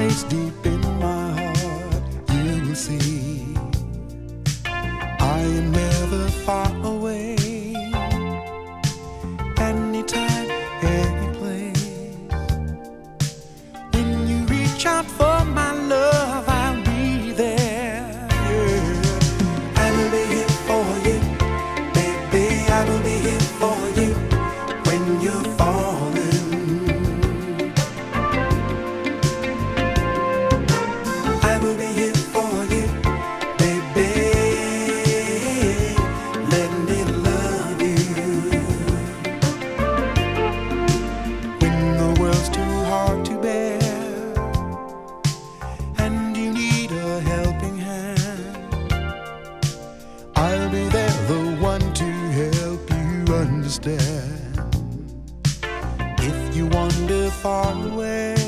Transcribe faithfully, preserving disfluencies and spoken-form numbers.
place deep in my heart, you will see I am never far away. Anytime, any place. When you reach out for my love, I'll be there. Yeah. I will be here for you, baby. I will be here for you when you're falling. I will be here for you, baby. Let me love you. When the world's too hard to bear and you need a helping hand, I'll be there, the one to help you understand. If you wander far away,